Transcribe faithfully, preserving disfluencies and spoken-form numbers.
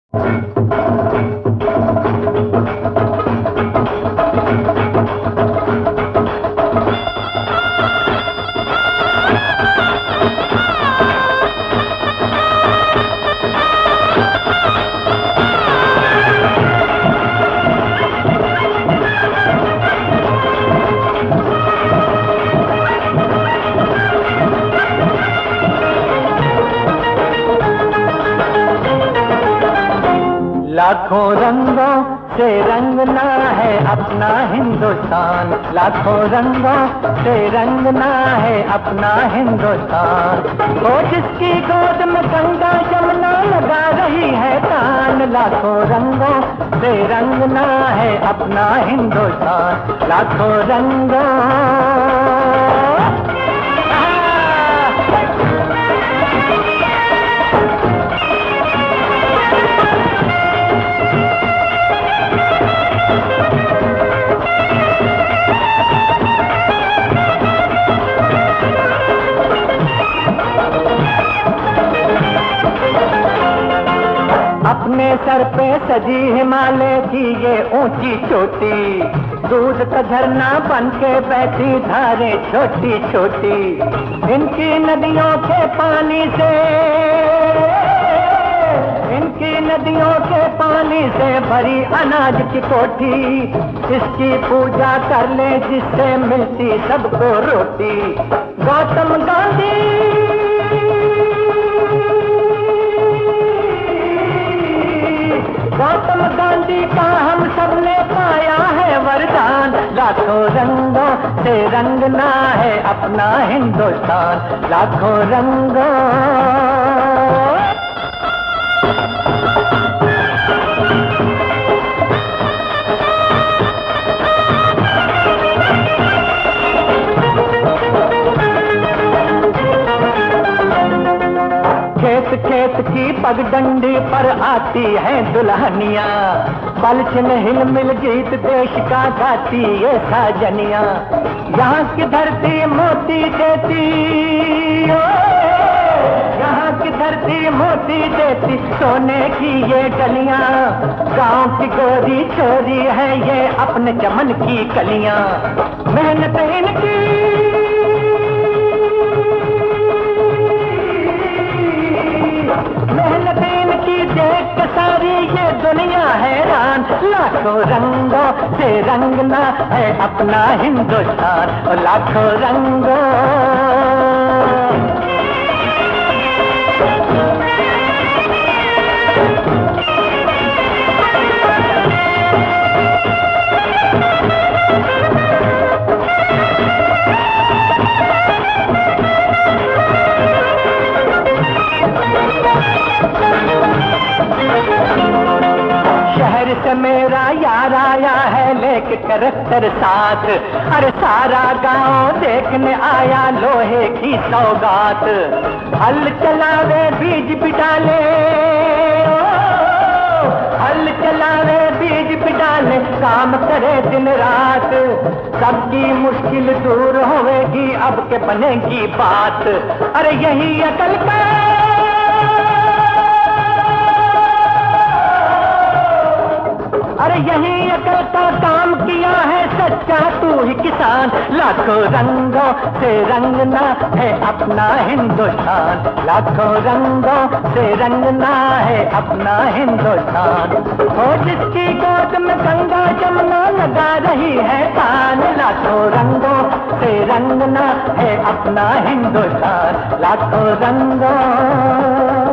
लाखों रंगों से रंगना है अपना हिंदुस्तान, लाखों रंगों से रंगना है अपना हिंदुस्तान। वो जिसकी गोद में गंगा जमुना लगा रही है तान, लाखों रंगों से रंगना है अपना हिंदुस्तान, लाखों रंगों। अपने सर पे सजी हिमालय की ये ऊंची चोटी, दूध का झरना बन के बैठी धारें छोटी छोटी। इनकी नदियों के पानी से, इनकी नदियों के पानी से भरी अनाज की कोठी। इसकी पूजा कर ले जिससे मिलती सबको रोटी। गौतम गांधी, गौतम गांधी का हम सब ने पाया है वरदान, लाखों रंगों से रंगना है अपना हिंदुस्तान, लाखों रंगों। खेत खेत की पगडंडी पर आती है दुल्हनिया, पलछन हिल मिल गीत देश का गाती ये साजनिया। यहाँ की धरती मोती देती, यहाँ की धरती मोती देती सोने की ये गलियां। गांव की गोरी छोरी है ये अपने चमन की कलियां। मेहनत इनकी, मेहनत इनकी देख के सारी ये दुनिया हैरान। लाखों रंगों से रंगना है अपना हिंदुस्तान, और लाखों रंगों। शहर से मेरा यार आया है लेके करैक्टर साथ, अरे सारा गांव देखने आया लोहे की सौगात। हल चलावे बीज बिडाले, हल चलावे बीज बिडाले, काम करे दिन रात। सबकी मुश्किल दूर होवेगी अब के बनेगी बात। अरे यही अकल का, अरे यही अकल का काम किया है सच्चा तू ही किसान। लाखों रंगों से रंगना है अपना हिंदुस्तान, लाखों रंगों से रंगना है अपना हिंदुस्तान। हो जिसकी गोद में गंगा जमुना लगा रही है तान, लाखों रंगों से रंगना है अपना हिंदुस्तान, लाखों रंगों।